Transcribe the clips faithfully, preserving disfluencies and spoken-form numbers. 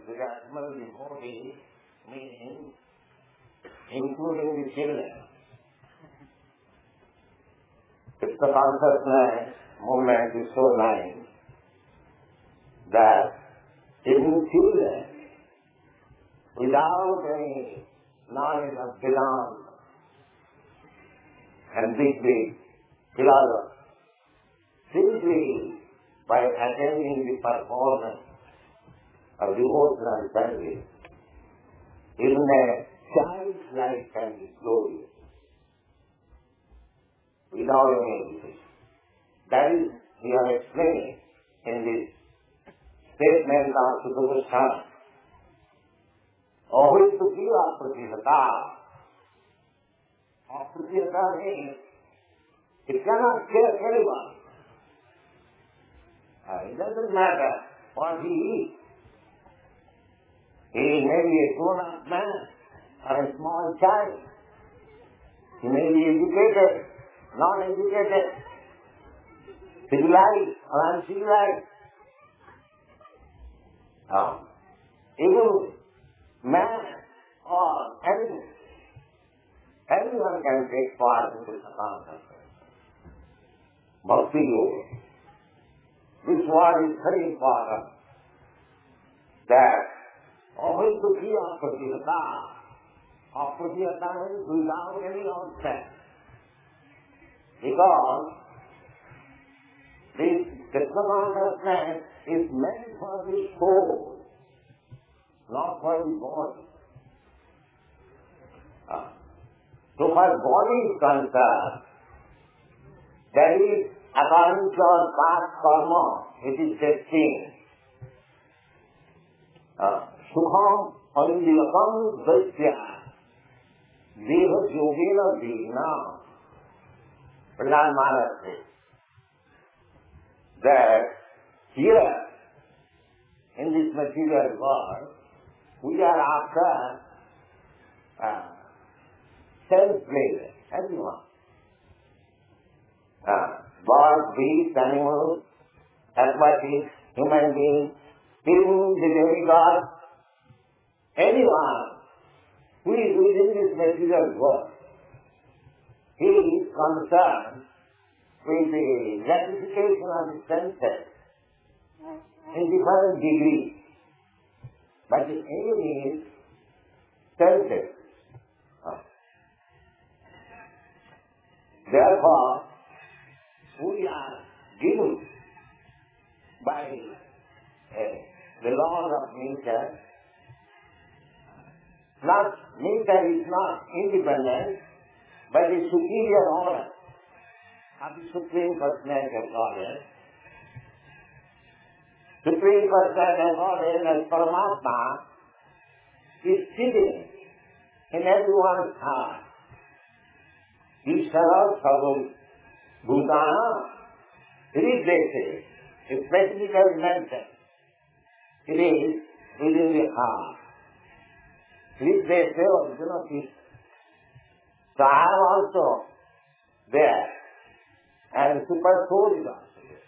Sriratma devotee, meaning including the children. If the consciousness movement is so nice that even children, without any knowledge of Vedanta and big, big philosophy, simply by attending the performance of devotional service, even a child's life can be glorious without any education. That is, we are explaining in this statement of Sutta Goswami. Always to give apratihata. Apratihata means it cannot care anyone. Uh, it doesn't matter what he eats. He may be a grown-up man or a small child. He may be educated, non-educated, civilized or uncivilized. Uh, even man or animal, everyone can take part in this account. Bhakti Yoga. This word is very important, that always to be apratihata. Apratihata means without any obstacle. Because this Krishna consciousness is meant for the soul, not for the body. Uh, so far body is concerned, that is according to our past karma, it is destined. Sukham anilakam daitya deha yogena dina. Prahlad Maharaj says that here, in this material world, we are after uh, self-pleasure, everyone. Uh, birds, beasts, animals, aquatics, human beings, even the demigod, anyone who is within this material world, he is concerned with the gratification of the senses in different degrees. But the aim is senses. Therefore, we are given by uh, the laws of nature. Not, nature is not independent, but the superior order of the Supreme Personality of Godhead. Supreme Personality of Godhead as Paramatma is sitting in everyone's heart. Ishara Sarvam Bhutana, Hrideshe, is specifically mentioned. It is within the heart. Hrideshe original is. So I am also there, and super soul is also there.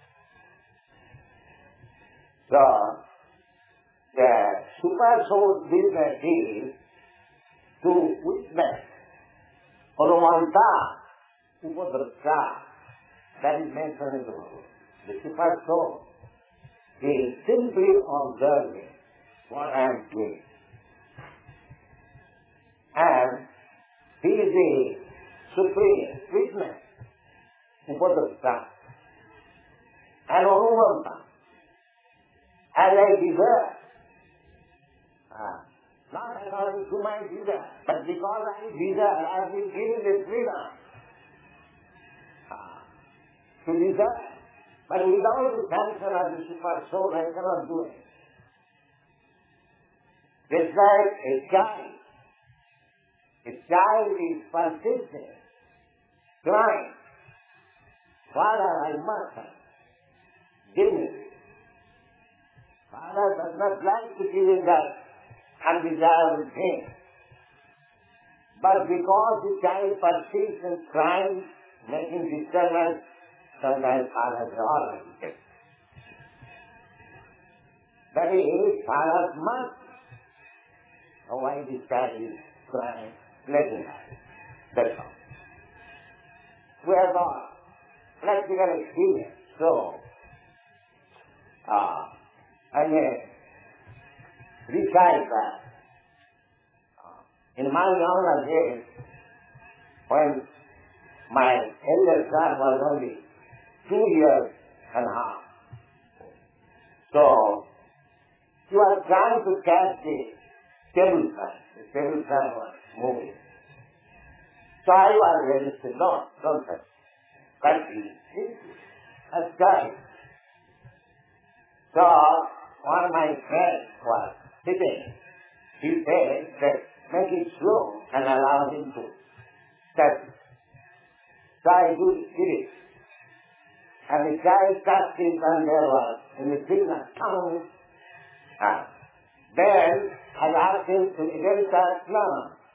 So the super soul business is to witness Parumanta Upadrasya. That is mentioned in the book. The super soul is simply observing what I am doing. And he is the supreme witness, Upadrasya, and Anuvanta, as I desire. Ah. Not according to my desire, but because I desire, I have been given the freedom ah, to desire. But without the sanction of the super soul, I cannot do it. Just like a child. A child is persistent, crying, Father, I must have. Give me. Father does not like to give him that undesirable thing. But because the child persists in crying, making disturbance, sometimes Father says, all right. That is, Father must or why this guy is crying, let him die. That's all. We have got practical experience. So, uh, I may recite that. Uh, in my younger days, when my elder son was only two years and a half, so he was trying to catch the table fan. The table fan was moving. So I was resisting, no, don't touch. But he, that's right. So one of my friends was sitting. He said that make it slow and allow him to touch it. So I did it. And the child touched it and there was, in the signal, tongue. Ah. Then I asked him to again touch, no.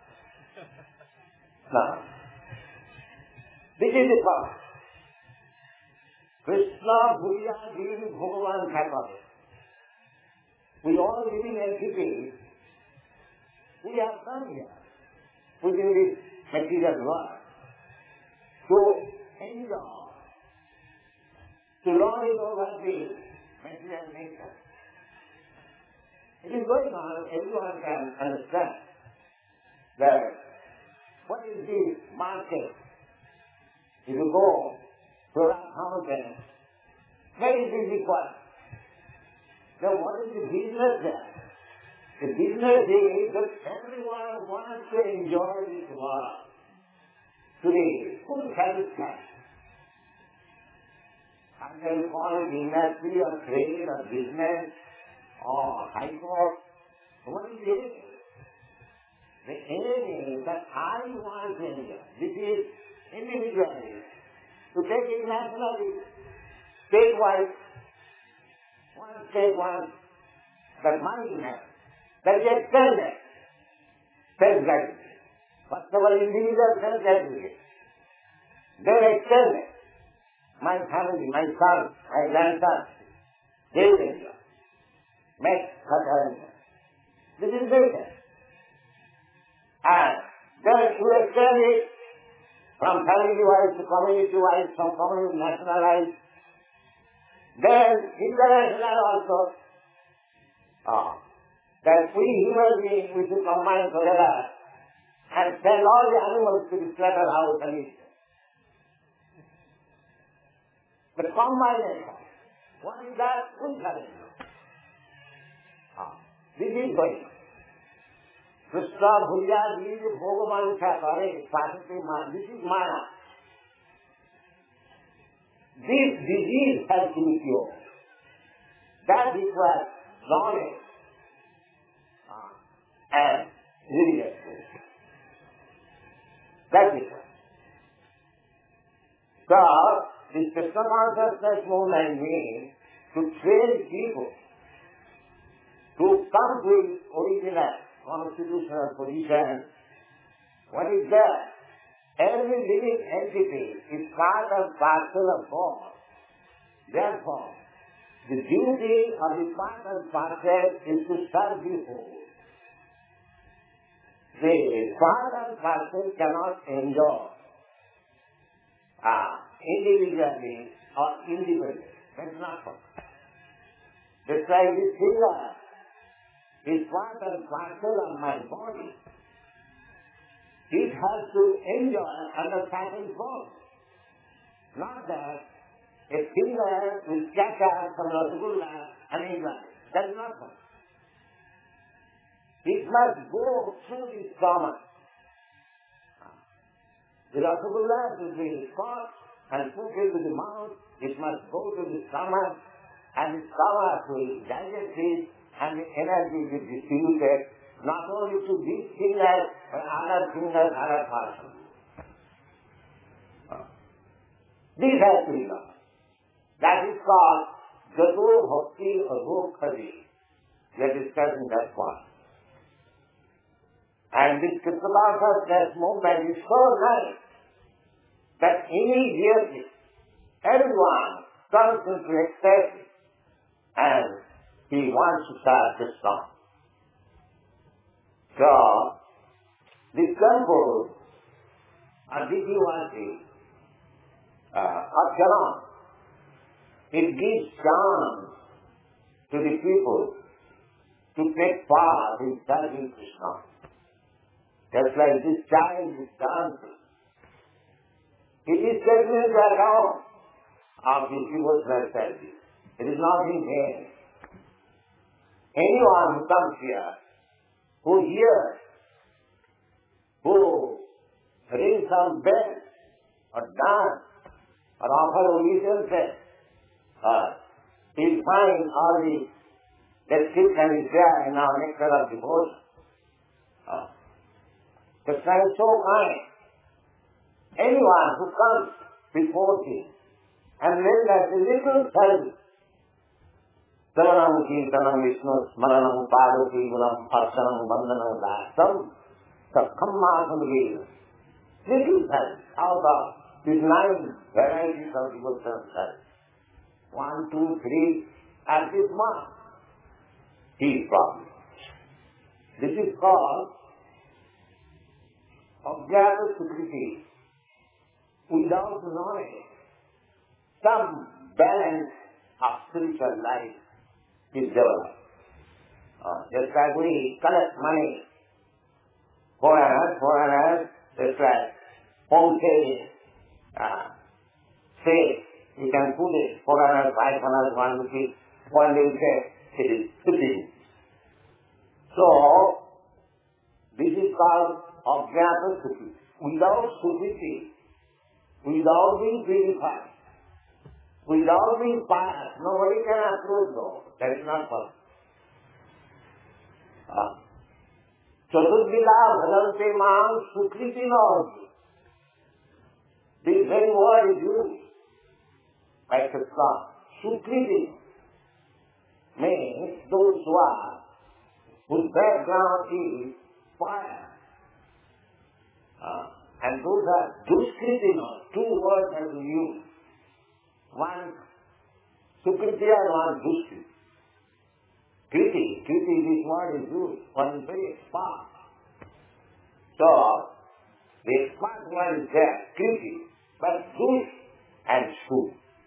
No. This is the point. Krishna, Buddha, Devi, Bhagavan, Bhagavan. We all living entities. We have come here within this material world to enjoy, to learn over the material nature. It is going on, everyone can understand that what is the market? If you go to a mountain, very busy part. Now what is the business there? The business is that everyone wants to enjoy this world to the full satisfaction. And then call it industry or trade or business or high court. What is it? The aim is that I want to enjoy. This is individually. To take it nationally, state-wise, one state wants that money has. That is extended. Self-gratification. First of all, individual self-gratification. Then extended. My family, my son, my grandson, they will enjoy. Make such. This is better. And then you extend it from family-wise to community-wise, from community nationalized, then international also. Oh, that we human beings, we should combine together and send all the animals to the slaughterhouse and eat them. The combination, what is that? We have it. Oh, this is going on. Krishna, Bhuya, Devi, Bhagavan, Thakare, Pasati, this is Maya. This disease has to be cured. That requires knowledge and leadership. That is it. So, the Krishna consciousness movement means to train people to come to its original constitutional position. What is that? Every living entity is part and parcel of God. Therefore, the duty of the part and parcel is to serve the whole. The part and parcel cannot enjoy ah, individually or independently. That's not possible. That's why this finger is part and parcel of my body. It has to enjoy under certain form. Not that a finger will catch out some rasgulla and enjoy it. That is not possible. It must go through the stomach. The rasgulla will be caught and put into the mouth. It must go to the stomach, and the stomach will digest it, and the energy will be distributed not only to these fingers, but other fingers, other parts. This has to be done. That is called Gato Bhakti or Bhakti. We are discussing that part. And this Krishna consciousness movement is so nice that immediately everyone comes into ecstasy and he wants to start Krishna. So, this temple, Aditya uh, Acharana, it gives chance to the people to take part in serving Krishna. Just like this child is dancing. It is taken into account of his devotional service. It is not in vain. Anyone who comes here, who hears, who rings some bell, or dance, or offer obeisances, uh, he'll find all the description is there in our nectar of devotion. Uh, Krishna is so kind. Anyone who comes before him and renders a little service, Savanam Kirtanam Vishnu Smaranam Padoti Gulam Arsanam Bandhanam Dasam Sakhammasam Veda. Little service out of these nine varieties of devotional service. One, two, three, at this mark. He is problem. This is called Ajnata Sukriti. Without knowledge, some balance of spiritual life is developed. Uh, just like we collect money, foreigners, foreigners, just like home savings, uh, say, you can put it, foreigners, five hundred, one rupee, one day say, it is fifteen. So, this is called Ajnata Sukriti. Without Sukriti, without being purified, without being pious, nobody can approach God. That is not possible. Uh, Chaturvida bhadante mam sukriti nahi. This very word is used by Krishna. Sukriti means those who are, whose background is fire. Uh, And those are Duskriti, two words have been used. One Sukriti and one Duskriti. Kriti, Kriti, this word is used. One is very expert. So, the expert one is there, Kriti, but Dus and Su.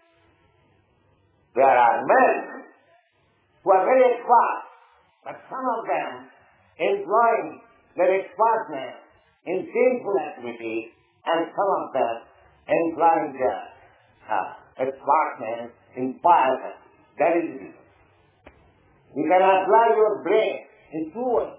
There are men who are very expert, but some of them employing their expertness in sinful activity, and some of them employing their uh, expertness in pious activity. That is it. You can apply your brain in two ways.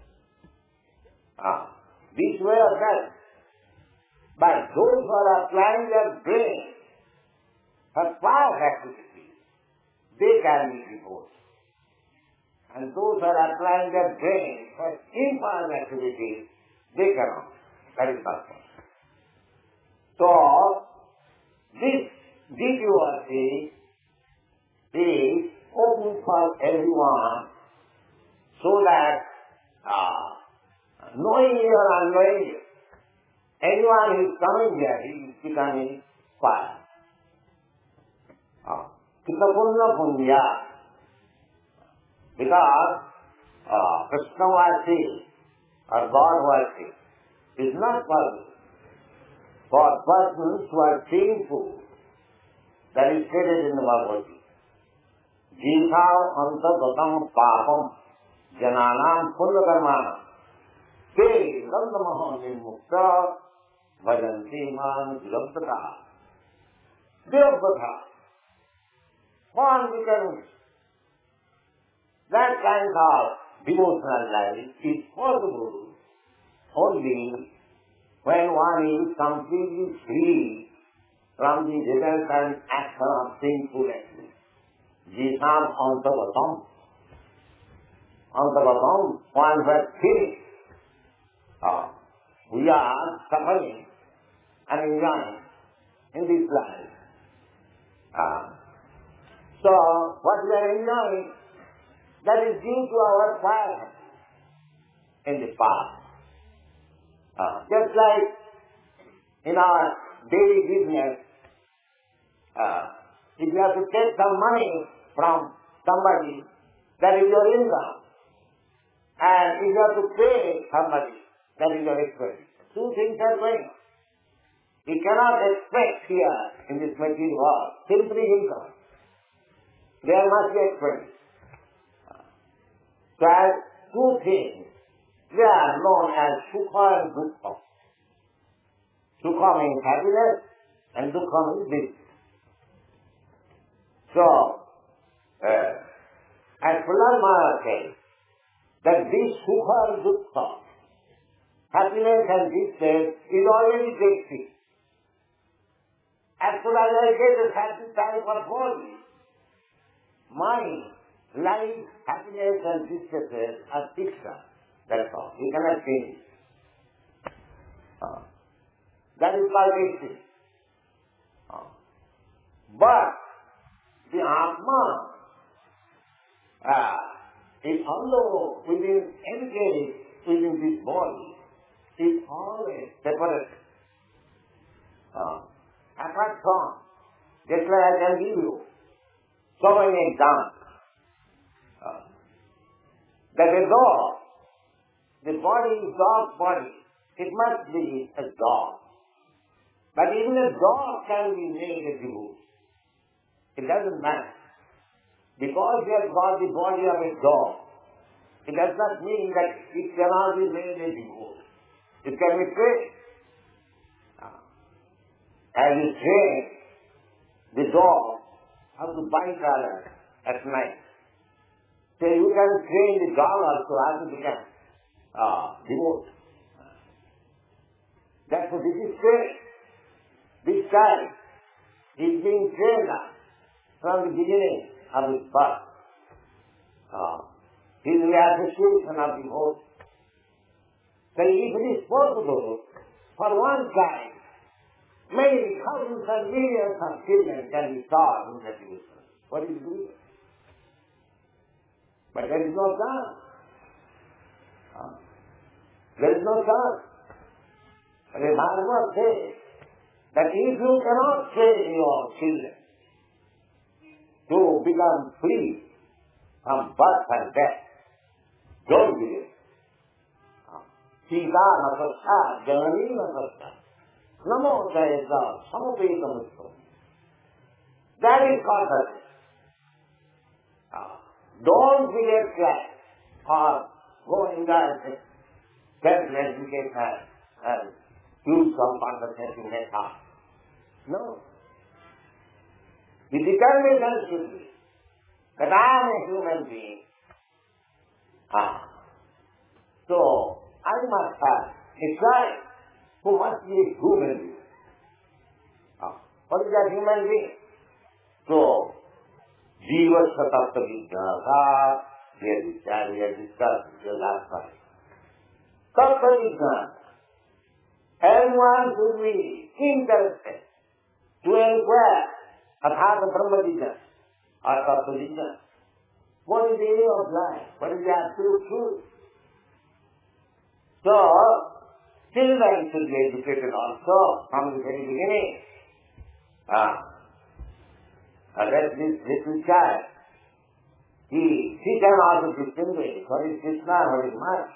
Uh, this way or that. But those who are applying their brain for pious activity, they can be devoted. And those who are applying their brain for impious activity, they cannot. That is not possible. So, this devotee is open for everyone so that, uh, knowingly or unknowingly, anyone who is coming here, he is becoming pious. Uh, Kitapunna punya. Because uh, Krishna was saying, or God worship is not possible for persons who are sinful. That is stated in the Bhagavad Gita. Jithav antagatam papam jananam punakarmanam te gandamaha nimukta vajanti man jilabdata. Jilabdata. One becomes that kind of devotional life is possible only when one is completely free from the resultant action of sinful activity. Jisam antavatam. Antavatam, one who has finished. Uh, we are suffering and enjoying in this life. Uh, so, what we are enjoying, that is due to our fire in the past. Uh, just like in our daily business, uh, if you have to take some money from somebody, that is your income. and if you have to pay somebody, that is your expense. Two things are going on. You cannot expect here in this material world simply income. There must be expense. So as two things, they are known as Sukha and Dukkha. Sukha means happiness and Dukkha means bliss. So, uh, as Prahlad Maharaj says, that this Sukha and Dukkha, happiness and bliss, is already tasty. As soon as I get the satisfaction for body, mind, life, happiness and distresses are fixed. That's all. You cannot change. Uh, that is called existence. Uh, but the Atma uh, is although within engaged within this body, is always separate. Uh, apart from, just like I can give you so many examples. Uh, that a dog, the body is dog's body. It must be a dog. But even a dog can be made a divorce. It doesn't matter. Because you have got the body of a dog, it does not mean that it cannot be made a divorce. It can be trained. As you train the dog how to bite others at night. So you can train the dog also how to become uh, devout. That's what this is trained. This child is being trained from the beginning of his birth. Uh, he is in the association of the host. So if it is possible for one child, many thousands and millions of children can be taught in that devotion. What is doing? But there is no chance. Uh, there is no chance. The Bhagavad says that if you cannot train your children to become free from birth and death, don't do it. Sita Nasasya Janani Nasasya Namo Jayasa Samapeta Musto. That is consciousness. Uh, don't be a class or go in the self-education and use some consciousness in that heart. No. The determination should be that I am a human being. Ah. So, I must have a child who must be a human being. Ah. What is that human being? So, Jiva Sattva Vijnana, we have discussed, we have discussed in the last part. Tattva Vijnana. Everyone should be interested to inquire about the Brahma Vijnana or Tattva Vijnana. What is the aim of life? What is the absolute truth? So, children should be educated also from the very beginning. Ah. And that this little child, he, he can also distinguish what is Krishna, what is Maya.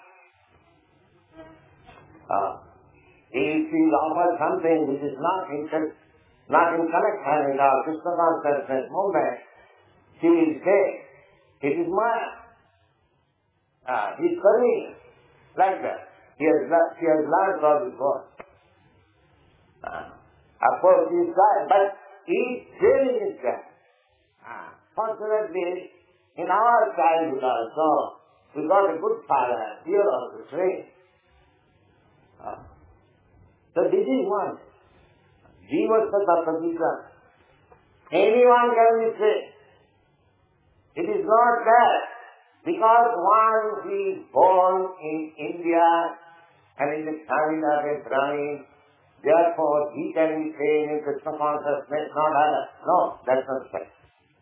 Ah. If he offers something which is not in, not in connection with our Krishna consciousness movement, he will say, it is Maya. Ah. He is coming like that. He has, he has learned all before. Ah. Of course, he is trying, but he is training his child. Ah. Fortunately, in our childhood also, we got a good father, here also trained. Ah. So this is one. Jiva Sattva Vijnana. Anyone can be trained. It is not that because one is born in India and in the family of a Brahmin, therefore he can be trained in Krishna consciousness, not other. No, that's not right.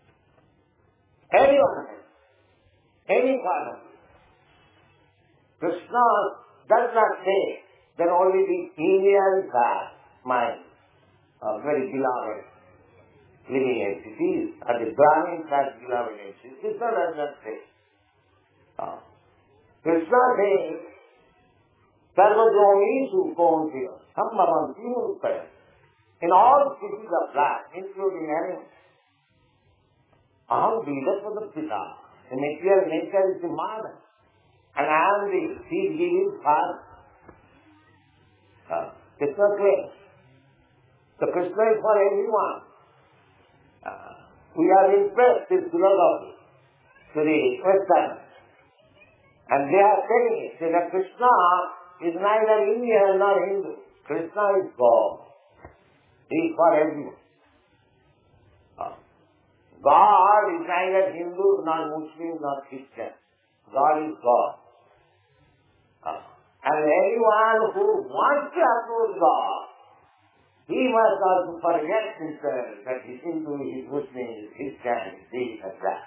Anyone can. Any part of it. Krishna does not say that only the Indians are my uh, very beloved living entities, or the Brahmins are beloved entities. Krishna does not say. Uh, Krishna says, Sarvajonishu Kaunteya, Sammavanti Murukaya. In all species of life, including animals, Aham Vidasvada Pita. The material nature is the mother. And I am the seed-giving father. Uh, Krishna claims. So Krishna is for everyone. Uh, we are impressed with philosophy to the Westerners. And they are telling it that Krishna is neither Indian nor Hindu. Krishna is God. He is for everyone. Uh, God is neither Hindu nor Muslim nor Christian. God is God. Uh, and anyone who wants to approach God, he must also forget himself that he is Hindu, he is Muslim, he is Christian, this and that.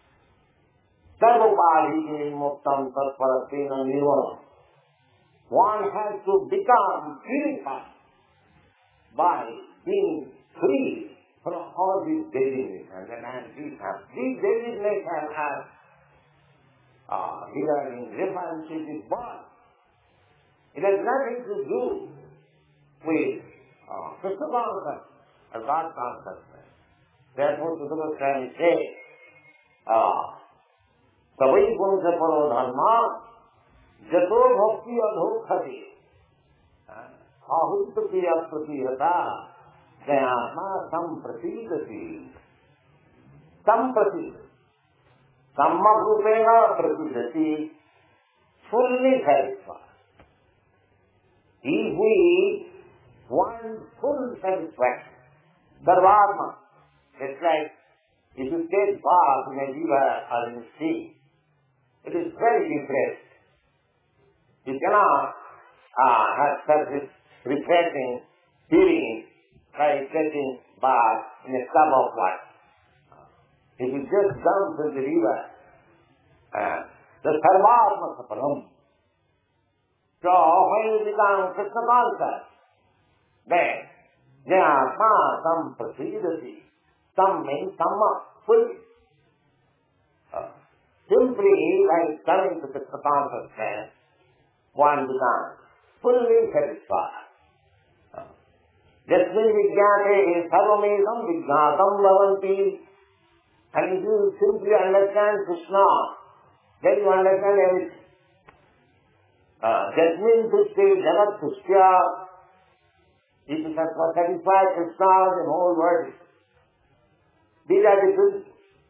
Sarvopadi muktam tatparatina nirvana. One has to become purified by being free from all these designations. And these have these designations have uh, regarding relationship with God. It has nothing to do with uh, Krishna consciousness or God consciousness. Therefore, Sukadeva Swami says, uh, Savai Punsa Paro Dharma Jato Bhakti Adhokhati Ahuttiya Pratihata Jayatma Samprasidati Samprasidati Sammakrupena Prasidati fully satisfied. If we want full satisfaction, Dharma, it's like if you take bath in a river or in a sea, it is very depressed. You cannot uh, have such a refreshing feeling by taking bath in a tub of water. If you just jump into the river, uh, the sarvatma saparam. So when you become Krishna conscious, then there are some prasidati. Some means samma, fully. Uh, simply by coming to Krishna consciousness, one becomes fully satisfied. Uh, Jasmin vijnate sarvamedam vijnatam bhavanti. And if you simply understand Krishna, then you understand everything. Jasmin tushti jagat tushtya. If you satisfy Krishna, the whole world. These are the two.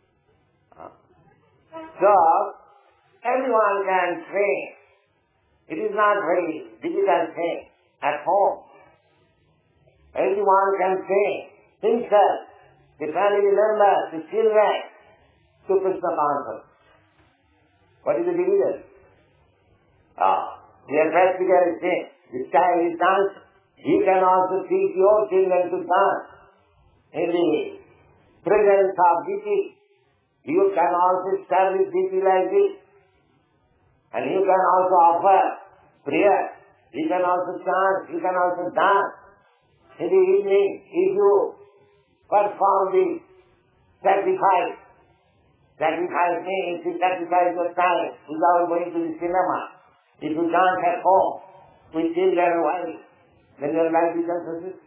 So, everyone can train. It is not very difficult thing at home. Everyone can train himself, the family members, the children, to Krishna consciousness. What is the division? Ah, we are practically saying, this child is dancing. He can also teach your children to dance. In the presence of deity, you can also establish deity like this. And you can also offer prayer. You can also chant. You can also dance. In the evening, if you perform the sacrifice, sacrifice means you sacrifice your time without going to the cinema. If you dance at home with children and wife, then your life becomes successful.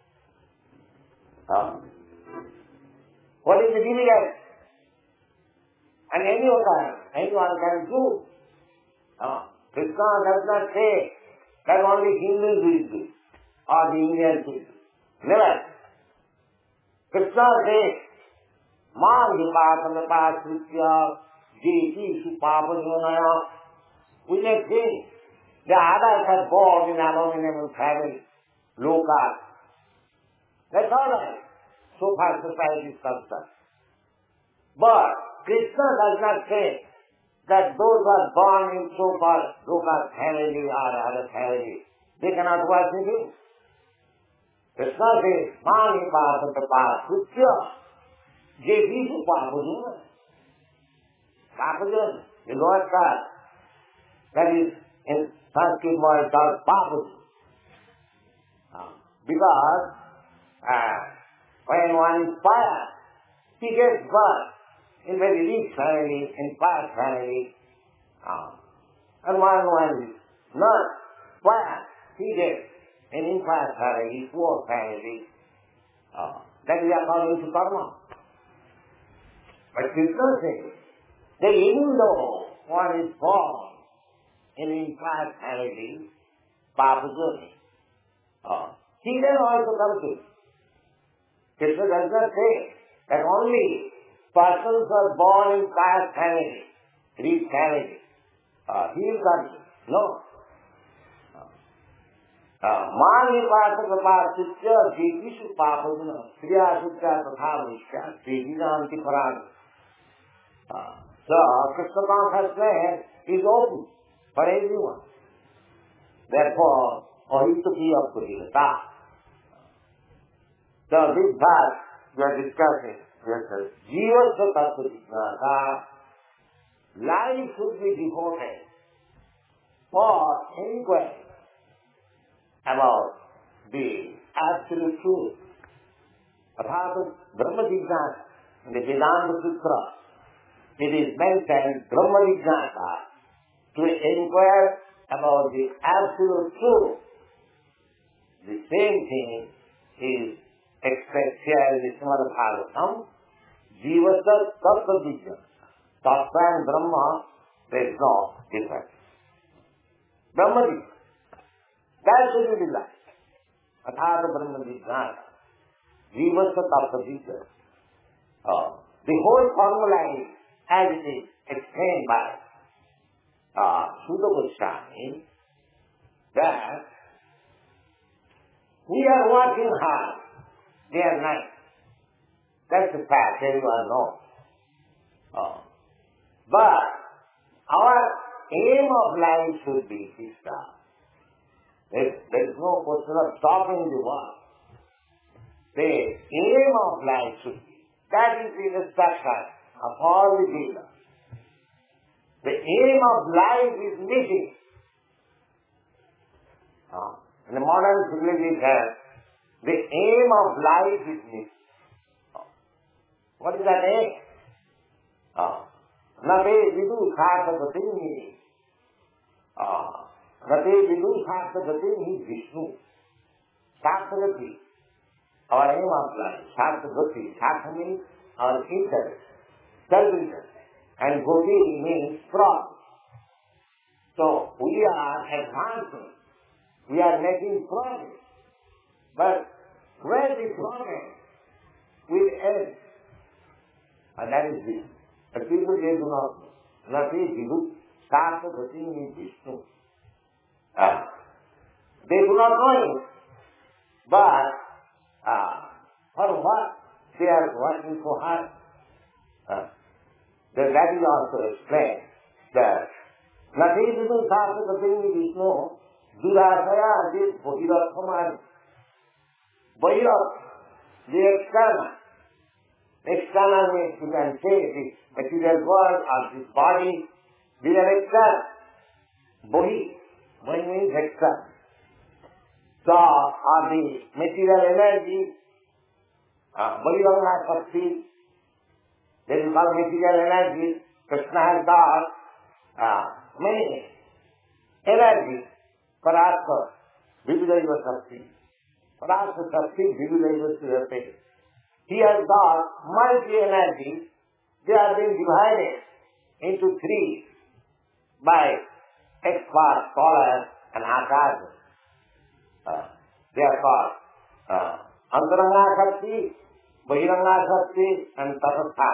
Uh, what is the difficulty? And anyone can, anyone can do. Uh, Krishna does not say that only Hindus will do or the Indians will do. Never. Krishna says, Maan Vipasana Pasritya Jeti Supapanyanaya. We may think the others are born in abominable family, low caste. That's all right, so far society is concerned. But Krishna does not say that those who are born in so-called low caste family or other family, they cannot worship Him. Krishna says, Mani Pasata Pasritya Jeti Supapanyanaya. Papajan, the Lord God. That is, in Sanskrit word called Papaji. Uh, because uh, when one is pious, he gets birth in very rich family, in pious family. Uh, and one one is not. Why? He gets an infinite clarity, four clarity. Uh, that is according to karma. But Krishna says that even though one is born in infinite clarity, Papa journey, uh, he can also come to. Krishna does not say that only persons who are born in past clarity, reach clarity, uh, he will come to. No. Mani-pata-kapasitya jetisu papaguna kriya-sutya tatha-vishya jetisanti-parana. So, Krishna consciousness is open for everyone. Therefore, ahitukiya-purigata. So, this verse we are discussing, this is jiva-sata-purigata. Life should be devoted for inquiry about the absolute truth. About Brahma Jignasa, in the Vedanta Sutra, it is mentioned Brahma Jignasa to inquire about the absolute truth. The same thing is expressed here in the Srimad Bhagavatam. Jivasa Tattva Jignasa. Tattva and Brahma, there is no difference. Brahma Jignasa. That should be life. Athata Brahma Jignasa. Jivasa Tattva Jignasa. Uh, the whole formula is, as it is explained by uh, Shuddha Goswami, that we are working hard day and night. That's the fact, everyone knows. Uh, but our aim of life should be Krishna. There, there is no question of stopping the work. The aim of life should be, that is the instruction of all the Vedas. The aim of life is missing. Uh, in the modern civilization, the aim of life is missing. Uh, what is that aim? Uh, Nate vidu khata gatini. Nate vidu khata gatini Vishnu. Shastagati. Our aim of life, Shastagati. Shasta means our interest, self-interest. And Goti means progress. So we are advancing. We are making progress. But where the progress will end? And that is this. But people, they do not know. Nati vidu khata gatini Vishnu. Uh, they do not know it. But uh, for what they are working so hard? Uh, that, that is also explained that Nati vidu khata gatini Vishnu durasaya is Bohiratham. Bohirath, the external. External means you can say the material world or this body, these are external. Bohi, bohi means external. So, are the material energy, uh, Bahiranga Shakti, that is called material energy. Krishna has got uh, many energies. Paraspa, Vividaiva Shakti. Paraspa Shakti, Vividaiva Shakti. He has got multi-energies. They are being divided into three by experts, scholars, and acharya. Uh, they are called uh, Antaranga Shakti, Bahiranga Shakti, and Tatastha.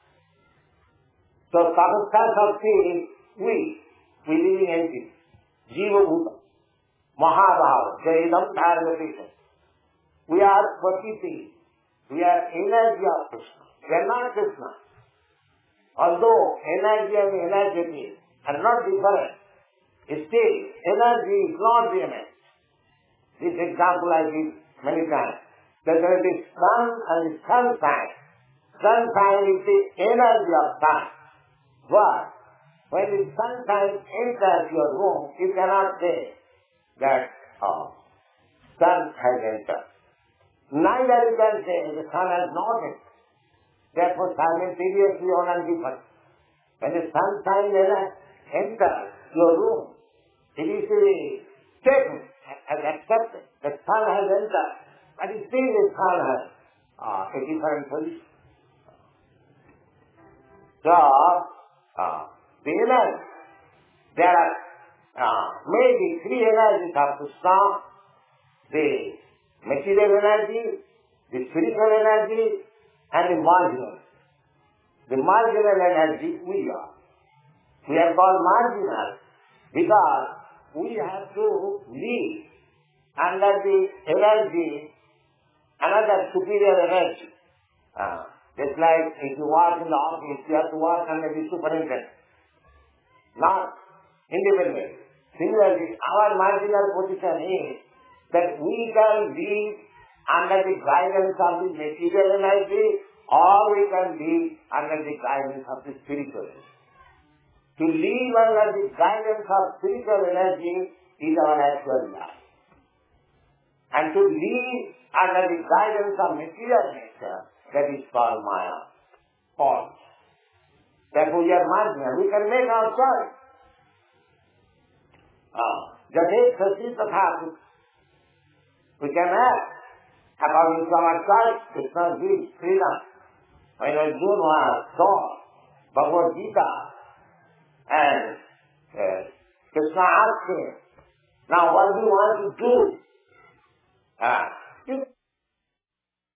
So Tatastha Shakti is we, we living entities, Jiva Bhuta, Mahabhava, Jaidam Dharmatisha. We are Prakriti. We are energy of Krishna. We are not Krishna. Although energy and energy are not different, still energy is not the energy. This example I give many times. That there is sun and sunshine. Sunshine is the energy of sun. But when the sunshine enters your room, you cannot say that oh, sun has entered. Neither you can say the sun has not entered. Therefore, simultaneously one and different. When the sunshine enter your room. It is a statement, has accepted. The sun has entered, but still the sun has uh, a different position. So, uh, the energy, there are uh, maybe three energies of Krishna: the material energy, the spiritual energy, and the marginal. The marginal energy we are. We are called marginal because we have to live under the energy, another superior energy. Uh, just like if you work in the office, you have to work under the superintendent, not independent. Similarly, our marginal position is that we can live under the guidance of the material energy, or we can live under the guidance of the spiritual energy. To live under the guidance of spiritual energy is our actual life. And to live under the guidance of material nature, that is called Maya, false. Therefore we are marginal. We can make our choice. Jate Sati Tatha, we can act according to our choice. Krishna gives freedom. When Arjuna saw Bhagavad Gita, and uh, Krishna asked him, now what do you want to do? Uh,